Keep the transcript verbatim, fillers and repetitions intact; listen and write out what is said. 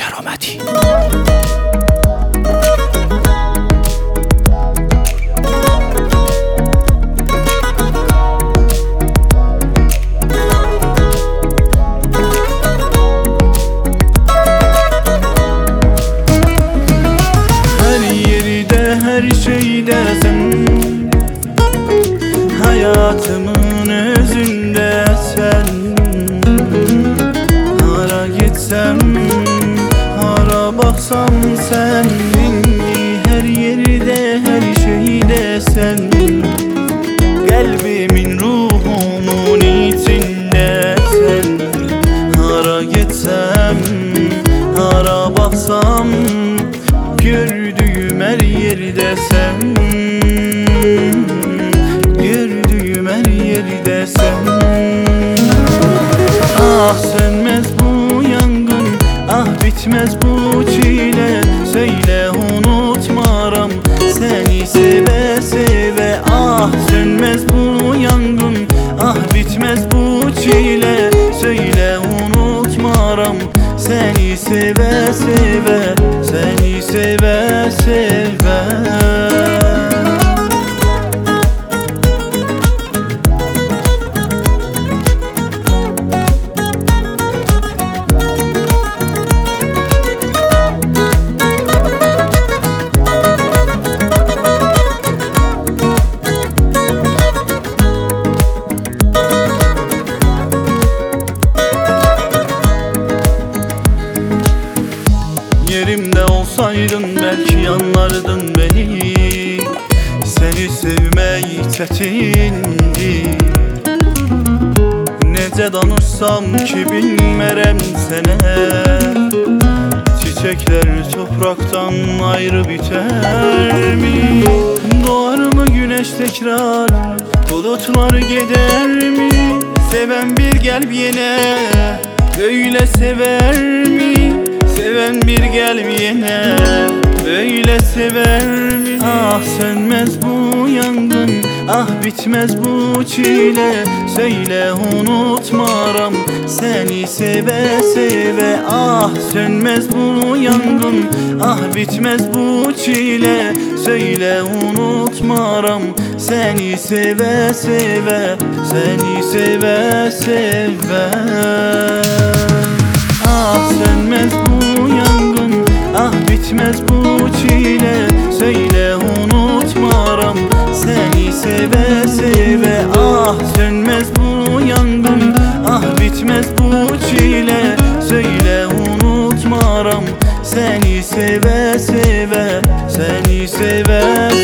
کراməتی. Her şeyde sen, hayatımın özünde sen. Hara gitsem, hara baksam sen. Her yerde, her şeyde sen. Kalbimin, ruhumun içinde sen. Hara gitsem, hara baksam, gördüğüm her yerde sen. Gördüğüm her yerde sen. Ah sönmez bu yangın, ah bitmez bu çile. Söyle unutmaram seni seve seve. Ah sönmez bu yangın, ah bitmez bu çile. Söyle unutmaram seni seve seve. Seni seve seve. Yerimde olsaydın belki anlardın beni. Seni sevmək çətindir. Necə danışsam ki bilmərəm sənə. Çiçekler topraktan ayrı biter mi? Doğar mı güneş tekrar, bulutlar gider mi? Seven bir kalp yine böyle sever mi? Seven bir kalp yine böyle sever mi? Ah sönmez bu yangın, ah bitmez bu çile. Söyle unutmaram seni seve seve. Ah sönmez bu yangın, ah bitmez bu çile. Söyle unutmaram seni seve seve. Seni seve seve. Ah sönmez bu yangın, ah bitmez bu çile. Söyle unutmaram seni seve seve. Ah sönmez bu yangın, ah bitmez bu çile. Söyle unutmaram seni seve seve. Seni seve